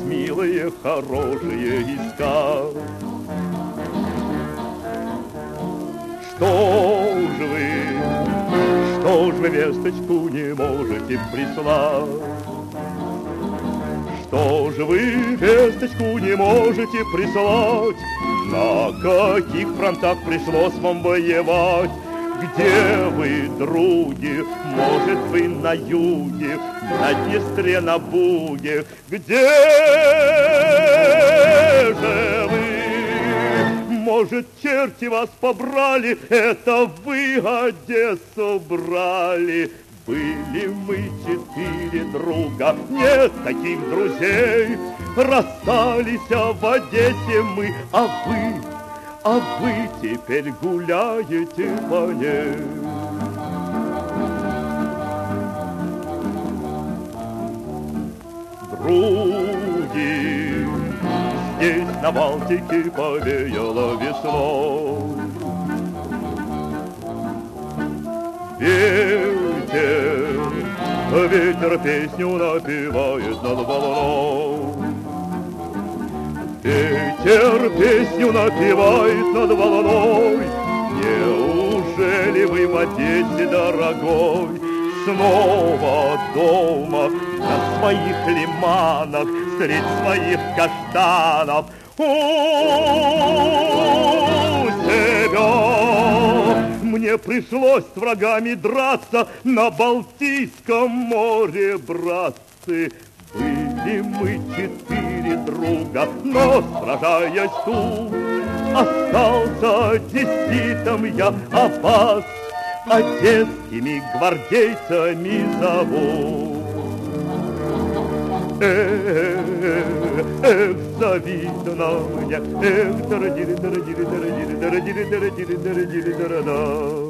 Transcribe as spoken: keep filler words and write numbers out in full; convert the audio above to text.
милые, хорошие искать. Что ж вы, что ж вы весточку не можете прислать? Что же вы весточку не можете прислать? На каких фронтах пришлось вам воевать? Где вы, други? Может, вы на юге, на Днестре, на Буге? Где же вы? Может, черти вас побрали? Это вы Одессу брали. Были мы четыре друга, нет таких друзей. Расстались в Одессе мы, а вы, а вы теперь гуляете по ней. Други, здесь на Балтике повеяло весной. Ветер, ветер песню напевает над волной. Ветер песню напевает над волной. Неужели вы в Одессе, дорогой, снова дома на своих лиманах средь своих каштанов у себя? Мне пришлось с врагами драться на Балтийском море, братцы. Были мы четыре друга, но, сражаясь тут, остался одесситом я, а вас одесскими гвардейцами зовут. Эх, эх, завидно мне, эх, дорогили, дорогили, дорогили, дорогили, дорогили, дорогили, дорогили, дорогили.